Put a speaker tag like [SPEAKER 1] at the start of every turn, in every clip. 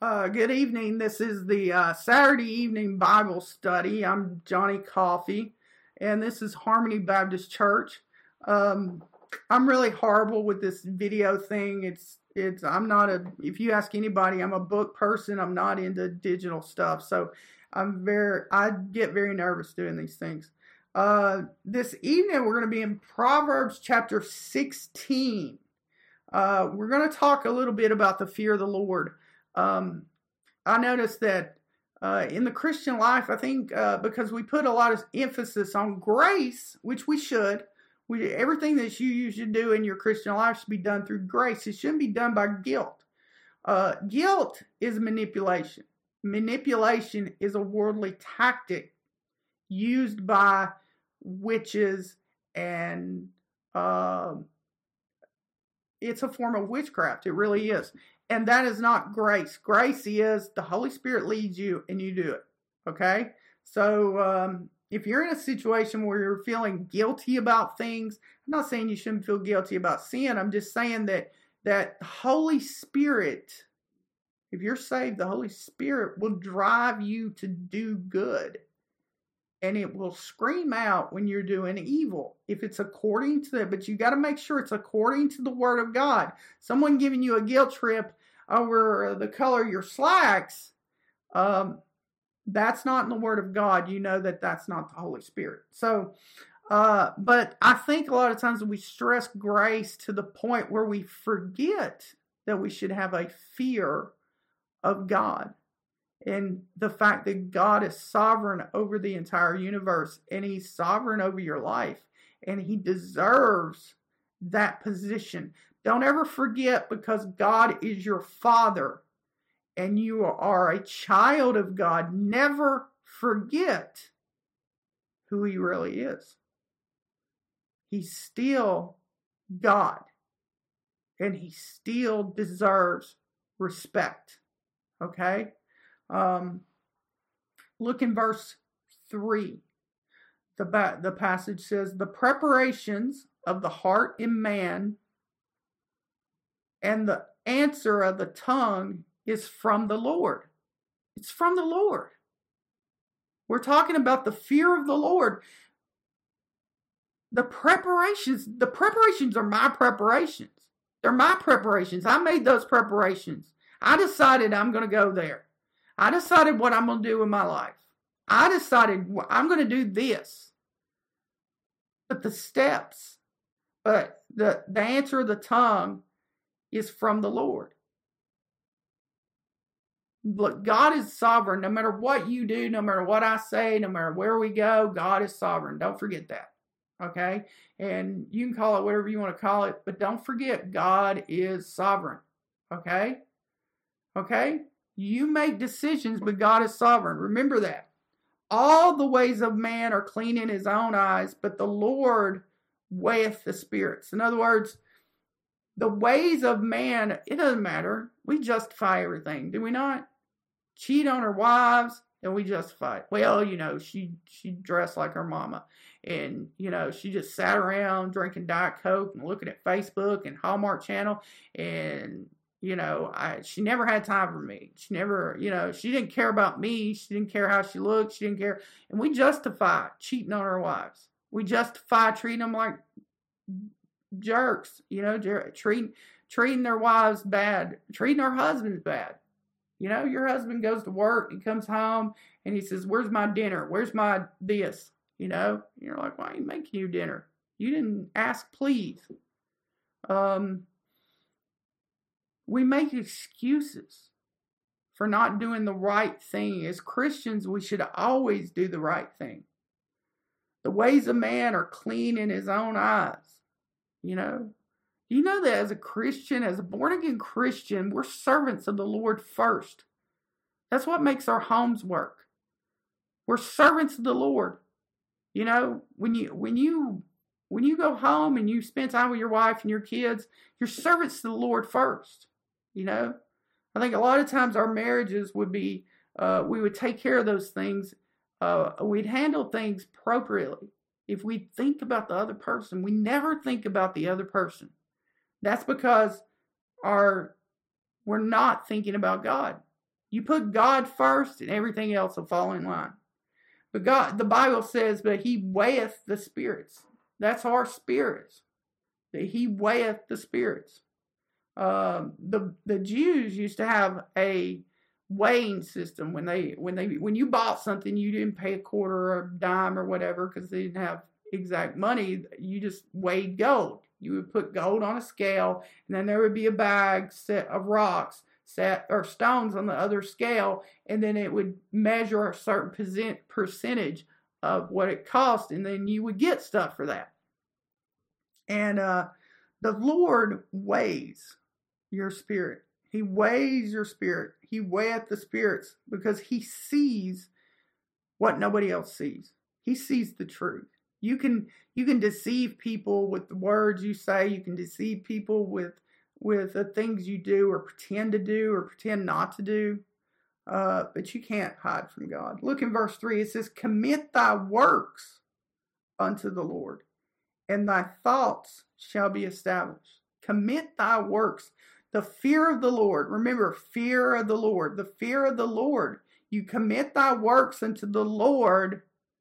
[SPEAKER 1] Good evening. This is the Saturday evening Bible study. I'm Johnny Coffey, and this is Harmony Baptist Church. I'm really horrible with this video thing. I'm not if you ask anybody, I'm a book person. I'm not into digital stuff, so I get very nervous doing these things. This evening we're going to be in Proverbs chapter 16. We're going to talk a little bit about the fear of the Lord. I noticed that in the Christian life, I think because we put a lot of emphasis on grace, which we should, everything that you should do in your Christian life should be done through grace. It shouldn't be done by guilt. Guilt is manipulation. Manipulation is a worldly tactic used by witches, and it's a form of witchcraft. It really is. And that is not grace. Grace is the Holy Spirit leads you and you do it. Okay? So if you're in a situation where you're feeling guilty about things, I'm not saying you shouldn't feel guilty about sin. I'm just saying that the Holy Spirit, if you're saved, the Holy Spirit will drive you to do good. And it will scream out when you're doing evil. If it's according to that, but you got to make sure it's according to the Word of God. Someone giving you a guilt trip over the color of your slacks, that's not in the Word of God. You know that that's not the Holy Spirit. So, but I think a lot of times we stress grace to the point where we forget that we should have a fear of God. And the fact that God is sovereign over the entire universe, and He's sovereign over your life, and He deserves that position. Don't ever forget, because God is your Father and you are a child of God, never forget who He really is. He's still God, and He still deserves respect. Okay? Look in verse 3. The passage says, "The preparations of the heart in man and the answer of the tongue is from the Lord." It's from the Lord. We're talking about the fear of the Lord. The preparations are my preparations. They're my preparations. I made those preparations. I decided I'm going to go there. I decided what I'm going to do in my life. I decided I'm going to do this. But the answer of the tongue is from the Lord. Look, God is sovereign. No matter what you do, no matter what I say, no matter where we go, God is sovereign. Don't forget that. Okay? And you can call it whatever you want to call it, but don't forget, God is sovereign. Okay? Okay? You make decisions, but God is sovereign. Remember that. All the ways of man are clean in His own eyes, but the Lord weigheth the spirits. In other words, the ways of man, it doesn't matter. We justify everything, do we not? Cheat on our wives, and we justify it. Well, she dressed like her mama. And, she just sat around drinking Diet Coke and looking at Facebook and Hallmark Channel, and she never had time for me. She never, she didn't care about me. She didn't care how she looked. She didn't care. And we justify cheating on our wives. We justify treating them like jerks, treating their wives bad, treating our husbands bad. Your husband goes to work, he comes home, and he says, "Where's my dinner? Where's my this?" You're like, "Why are you making you dinner? You didn't ask, please." We make excuses for not doing the right thing. As Christians, we should always do the right thing. The ways of man are clean in his own eyes. You know that as a Christian, as a born-again Christian, we're servants of the Lord first. That's what makes our homes work. We're servants of the Lord. When you go home and you spend time with your wife and your kids, you're servants to the Lord first. I think a lot of times our marriages would be, we would take care of those things. We'd handle things appropriately. If we think about the other person, we never think about the other person. That's because we're not thinking about God. You put God first and everything else will fall in line. But God, the Bible says, but he weigheth the spirits. That's our spirits. That he weigheth the spirits. The Jews used to have a weighing system when you bought something, you didn't pay a quarter or a dime or whatever because they didn't have exact money. You just weighed gold. You would put gold on a scale, and then there would be a bag set of rocks or stones on the other scale, and then it would measure a certain percentage of what it cost, and then you would get stuff for that. And the Lord weighs your spirit. He weighs your spirit. He weigheth the spirits because he sees what nobody else sees. He sees the truth. You can deceive people with the words you say. You can deceive people with the things you do or pretend to do or pretend not to do. But you can't hide from God. Look in verse 3. It says, commit thy works unto the Lord, and thy thoughts shall be established. Commit thy works. The fear of the Lord. Remember, fear of the Lord. The fear of the Lord. You commit thy works unto the Lord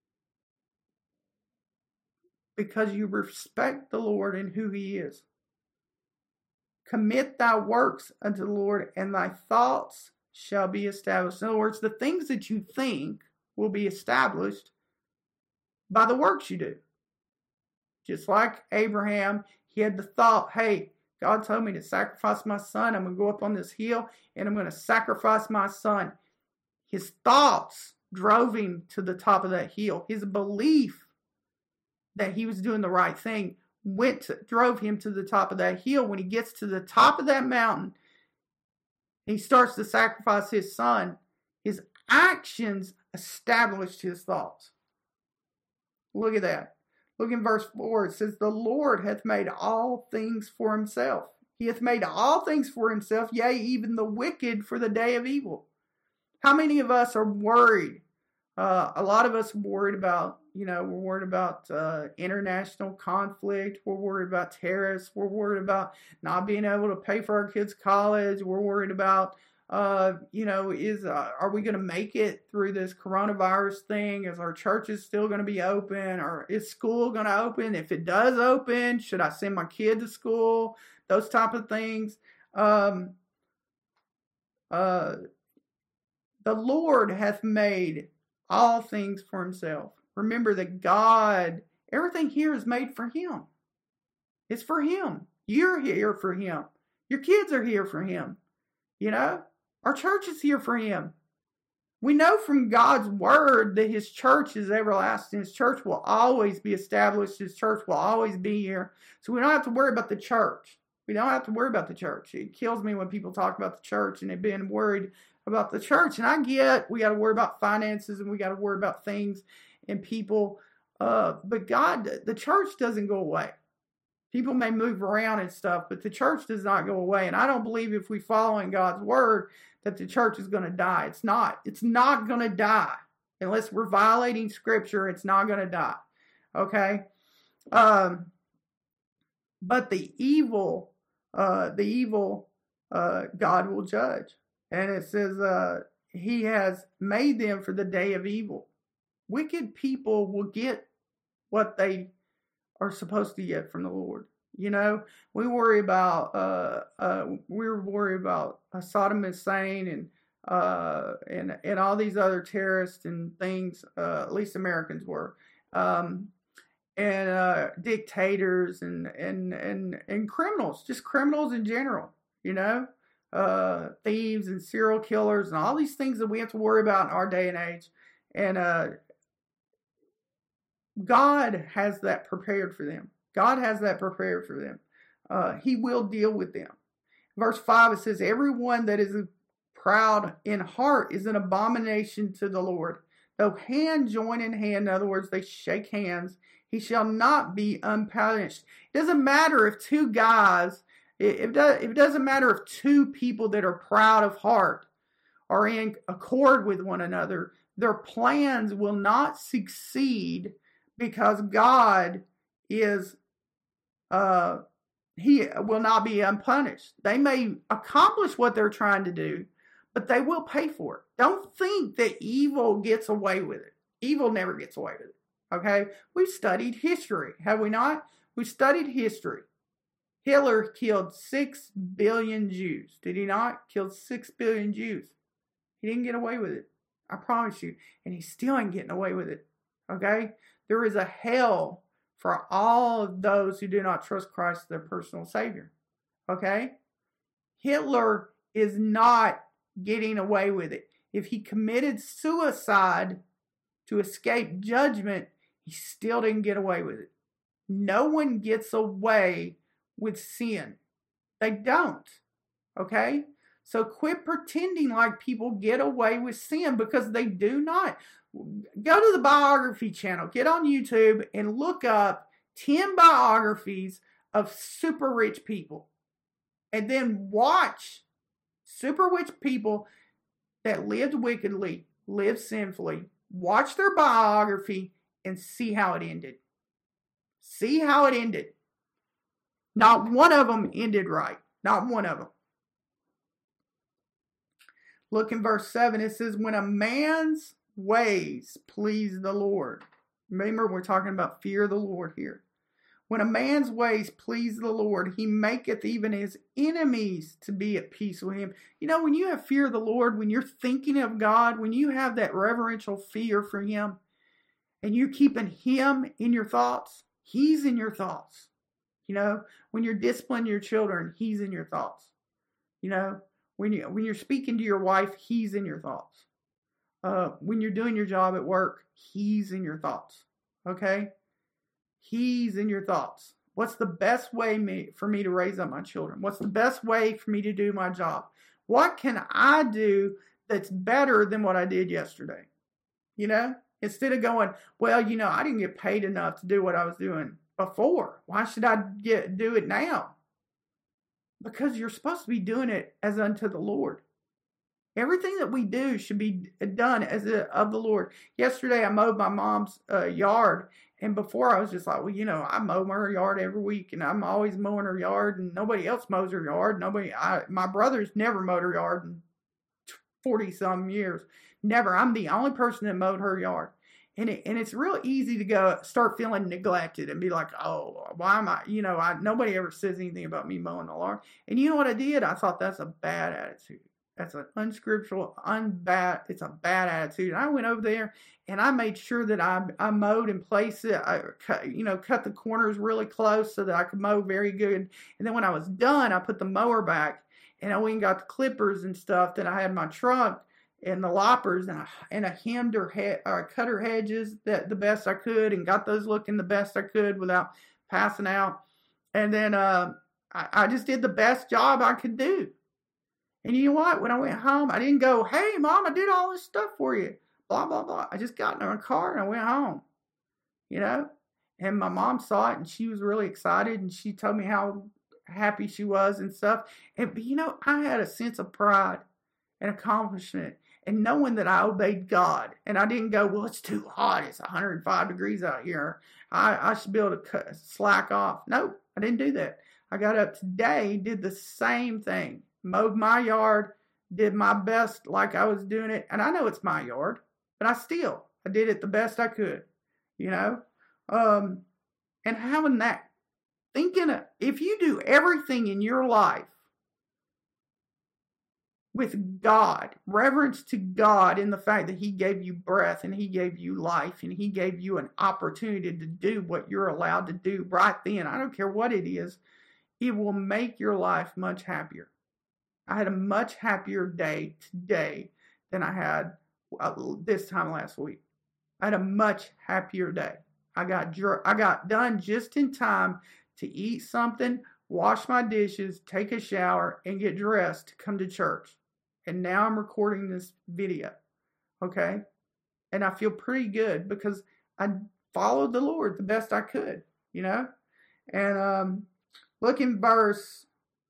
[SPEAKER 1] because you respect the Lord and who he is. Commit thy works unto the Lord, and thy thoughts shall be established. In other words, the things that you think will be established by the works you do. Just like Abraham, he had the thought, hey, God told me to sacrifice my son. I'm going to go up on this hill and I'm going to sacrifice my son. His thoughts drove him to the top of that hill. His belief that he was doing the right thing drove him to the top of that hill. When he gets to the top of that mountain, he starts to sacrifice his son. His actions established his thoughts. Look at that. Look in verse 4. It says, the Lord hath made all things for himself. He hath made all things for himself, yea, even the wicked for the day of evil. How many of us are worried? A lot of us are worried about, we're worried about international conflict. We're worried about terrorists. We're worried about not being able to pay for our kids' college. We're worried about are we going to make it through this coronavirus thing? Is our churches still going to be open? Or is school going to open? If it does open, should I send my kid to school? Those type of things. The Lord hath made all things for himself. Remember that God, everything here is made for him. It's for him. You're here for him. Your kids are here for him. Our church is here for him. We know from God's word that his church is everlasting. His church will always be established. His church will always be here. So we don't have to worry about the church. We don't have to worry about the church. It kills me when people talk about the church and they've been worried about the church. And I get we got to worry about finances and we got to worry about things and people. But God, the church doesn't go away. People may move around and stuff, but the church does not go away. And I don't believe if we follow in God's word that the church is going to die. It's not. It's not going to die. Unless we're violating scripture, it's not going to die. Okay? But the evil, God will judge. And it says, he has made them for the day of evil. Wicked people will get what they are supposed to get from the Lord. We worry about Saddam Hussein and all these other terrorists and things. At least Americans were, and dictators and criminals, just criminals in general. Thieves and serial killers and all these things that we have to worry about in our day and age. And God has that prepared for them. God has that prepared for them. He will deal with them. Verse 5, it says, everyone that is proud in heart is an abomination to the Lord. Though hand join in hand, in other words, they shake hands, he shall not be unpunished. It doesn't matter if two guys, it doesn't matter if two people that are proud of heart are in accord with one another. Their plans will not succeed because God is, he will not be unpunished. They may accomplish what they're trying to do, but they will pay for it. Don't think that evil gets away with it. Evil never gets away with it. Okay? We've studied history, have we not? We studied history. Hitler killed 6 billion Jews. Did he not? Killed 6 billion Jews. He didn't get away with it. I promise you. And he still ain't getting away with it. Okay? There is a hell for all of those who do not trust Christ as their personal Savior. Okay? Hitler is not getting away with it. If he committed suicide to escape judgment, he still didn't get away with it. No one gets away with sin. They don't. Okay? So quit pretending like people get away with sin, because they do not. Go to the biography channel, get on YouTube and look up 10 biographies of super rich people. And then watch super rich people that lived wickedly, lived sinfully. Watch their biography and see how it ended. See how it ended. Not one of them ended right. Not one of them. Look in verse 7. It says, when a man's ways please the Lord. Remember, we're talking about fear of the Lord here. When a man's ways please the Lord, he maketh even his enemies to be at peace with him. You know, when you have fear of the Lord, when you're thinking of God, when you have that reverential fear for him, and you're keeping him in your thoughts, he's in your thoughts. You know, when you're disciplining your children, he's in your thoughts. You know, when you're speaking to your wife, he's in your thoughts. When you're doing your job at work, he's in your thoughts. Okay? He's in your thoughts. What's the best way for me to raise up my children? What's the best way for me to do my job? What can I do that's better than what I did yesterday? You know? Instead of going, well, you know, I didn't get paid enough to do what I was doing before. Why should I do it now? Because you're supposed to be doing it as unto the Lord. Everything that we do should be done as of the Lord. Yesterday, I mowed my mom's yard. And before, I was just like, well, you know, I mow her yard every week. And I'm always mowing her yard. And nobody else mows her yard. My brother's never mowed her yard in 40-some years. Never. I'm the only person that mowed her yard. And it's real easy to start feeling neglected and be like, oh, why am I, you know, nobody ever says anything about me mowing the lawn. And you know what I did? I thought that's a bad attitude. That's an unscriptural, it's a bad attitude. And I went over there and I made sure that I mowed in place. I cut the corners really close so that I could mow very good. And then when I was done, I put the mower back and I went and got the clippers and stuff that I had in my truck and the loppers, and I hemmed or cut her hedges the best I could and got those looking the best I could without passing out. And then I just did the best job I could do. And you know what? When I went home, I didn't go, hey, Mom, I did all this stuff for you. Blah, blah, blah. I just got in a car and I went home. You know? And my mom saw it and she was really excited and she told me how happy she was and stuff. And, you know, I had a sense of pride and accomplishment and knowing that I obeyed God. And I didn't go, well, it's too hot. It's 105 degrees out here. I should be able to slack off. No, I didn't do that. I got up today, did the same thing. Mowed my yard, did my best like I was doing it. And I know it's my yard, but I did it the best I could, you know. And having that, if you do everything in your life with God, reverence to God in the fact that he gave you breath and he gave you life and he gave you an opportunity to do what you're allowed to do right then. I don't care what it is. It will make your life much happier. I had a much happier day today than I had this time last week. I had a much happier day. I got done just in time to eat something, wash my dishes, take a shower, and get dressed to come to church. And now I'm recording this video. Okay? And I feel pretty good because I followed the Lord the best I could, you know? And look in verse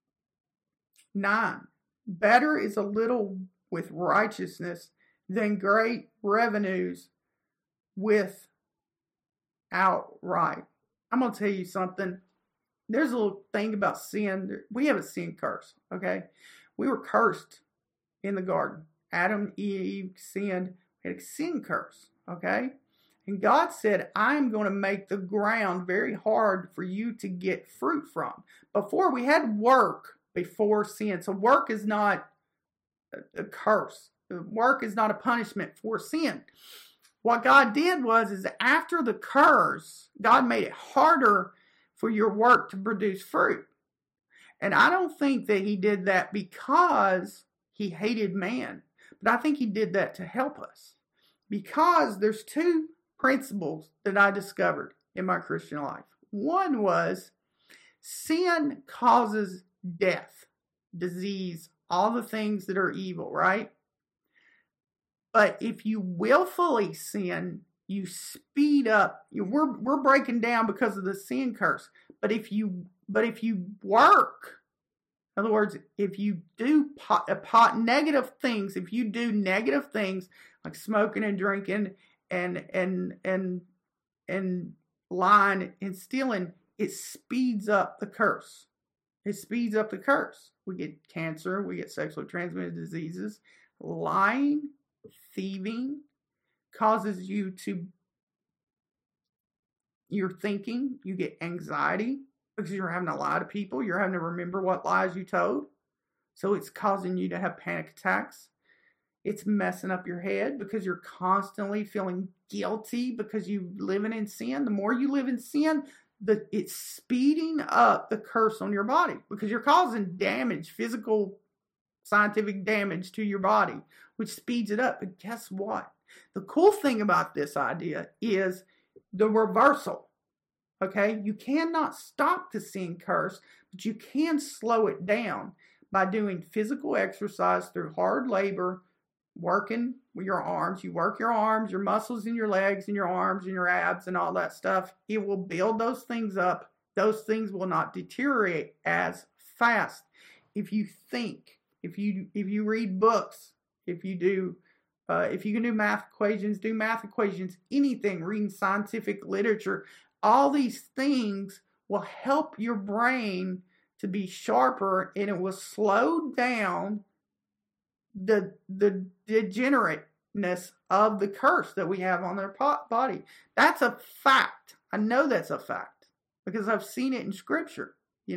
[SPEAKER 1] 9. Better is a little with righteousness than great revenues with outright. I'm going to tell you something. There's a little thing about sin. We have a sin curse, okay? We were cursed in the garden. Adam, Eve sinned, had a sin curse, okay? And God said, I'm going to make the ground very hard for you to get fruit from. Before, we had work before sin. So work is not a curse. Work is not a punishment for sin. What God did is after the curse, God made it harder for your work to produce fruit. And I don't think that he did that because he hated man. But I think he did that to help us. Because there's two principles that I discovered in my Christian life. One was sin causes death, disease, all the things that are evil, right? But if you willfully sin, you speed up. We're breaking down because of the sin curse. But if you work, in other words, if you do negative things, if you do negative things like smoking and drinking and lying and stealing, it speeds up the curse. It speeds up the curse. We get cancer, we get sexually transmitted diseases. Lying, thieving causes you're thinking, you get anxiety because you're having to lie to people. You're having to remember what lies you told. So it's causing you to have panic attacks. It's messing up your head because you're constantly feeling guilty because you're living in sin. The more you live in sin, it's speeding up the curse on your body because you're causing damage, physical, scientific damage to your body, which speeds it up. But guess what? The cool thing about this idea is the reversal. Okay? You cannot stop the sin curse, but you can slow it down by doing physical exercise through hard labor, working with your arms. You work your arms, your muscles in your legs and your arms and your abs and all that stuff. It will build those things up. Those things will not deteriorate as fast. If you think, if you read books, if you can do math equations, anything, reading scientific literature, all these things will help your brain to be sharper, and it will slow down the degenerateness of the curse that we have on their body. That's a fact. I know that's a fact because I've seen it in scripture,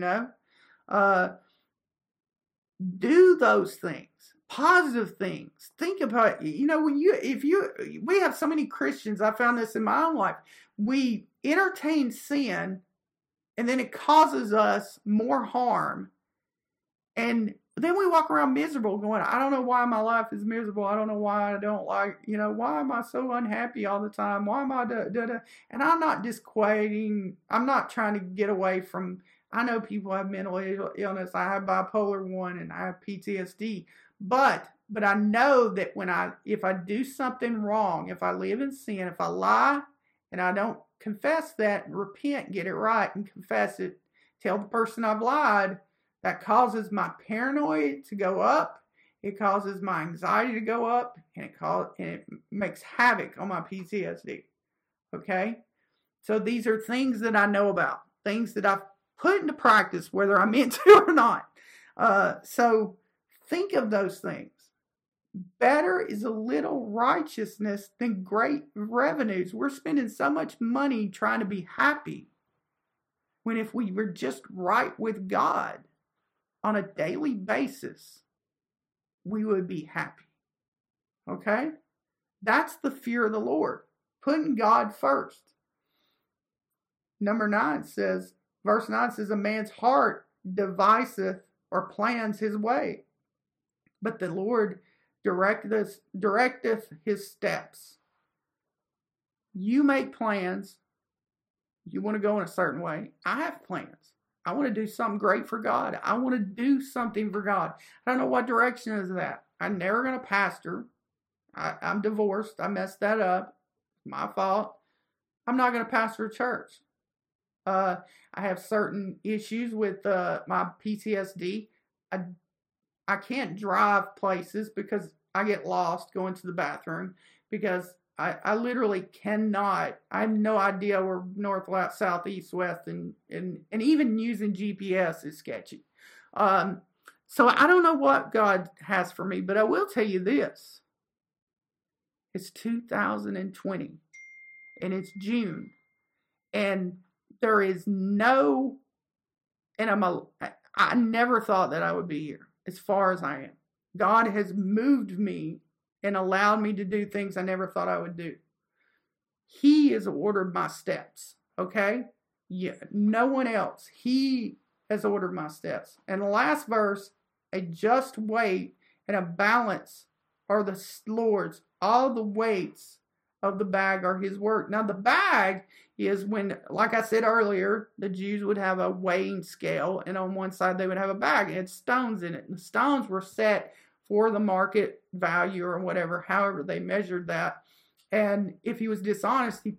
[SPEAKER 1] do those things, positive things. Think about, we have so many Christians, I found this in my own life. We entertain sin and then it causes us more harm. And then we walk around miserable going, I don't know why my life is miserable. I don't know why I don't like, why am I so unhappy all the time? Why am I da-da-da? And I'm not disquieting. I'm not trying to get away from, I know people have mental illness. I have bipolar 1 and I have PTSD. But I know that if I do something wrong, if I live in sin, if I lie and I don't confess that, repent, get it right and confess it, tell the person I've lied, that causes my paranoia to go up. It causes my anxiety to go up, and it makes havoc on my PTSD. Okay? So these are things that I know about, things that I've put into practice, whether I'm into or not. So think of those things. Better is a little righteousness than great revenues. We're spending so much money trying to be happy, when if we were just right with God on a daily basis, we would be happy. Okay? That's the fear of the Lord. Putting God first. Verse 9 says, a man's heart deviseth or plans his way, but the Lord directeth his steps. You make plans. You want to go in a certain way. I have plans. I want to do something great for God. I want to do something for God. I don't know what direction is that. I'm never going to pastor. I'm divorced. I messed that up. My fault. I'm not going to pastor a church. I have certain issues with my PTSD. I can't drive places because I get lost going to the bathroom because I literally cannot. I have no idea where north, south, east, west, and even using GPS is sketchy. So I don't know what God has for me, but I will tell you this. It's 2020 and it's June, and there is no, and I never thought that I would be here as far as I am. God has moved me and allowed me to do things I never thought I would do. He has ordered my steps, okay? Yeah, no one else. He has ordered my steps. And the last verse, a just weight and a balance are the Lord's. All the weights of the bag are his work. Now, the bag is when, like I said earlier, the Jews would have a weighing scale, and on one side they would have a bag. It had stones in it. And the stones were set for the market value or whatever, however they measured that. And if he was dishonest, he'd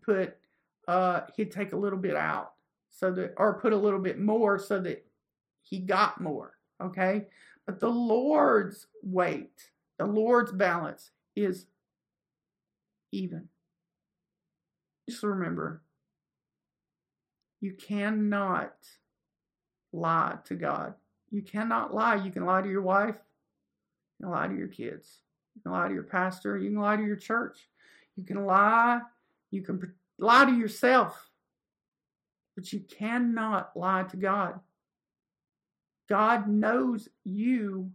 [SPEAKER 1] take a little bit out or put a little bit more so that he got more. Okay. But the Lord's weight, the Lord's balance is even. Just remember, you cannot lie to God. You cannot lie. You can lie to your wife. You can lie to your kids. You can lie to your pastor. You can lie to your church. You can lie. You can lie to yourself. But you cannot lie to God. God knows you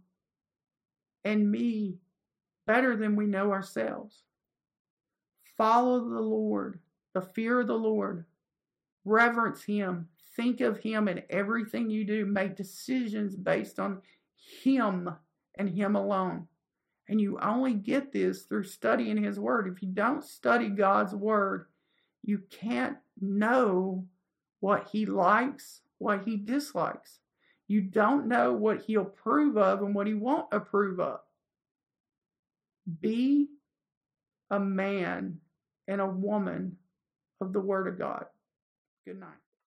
[SPEAKER 1] and me better than we know ourselves. Follow the Lord, the fear of the Lord. Reverence him. Think of him in everything you do. Make decisions based on him and him alone. And you only get this through studying his word. If you don't study God's word, you can't know what he likes, what he dislikes. You don't know what he'll approve of and what he won't approve of. Be a man and a woman of the word of God. Good night.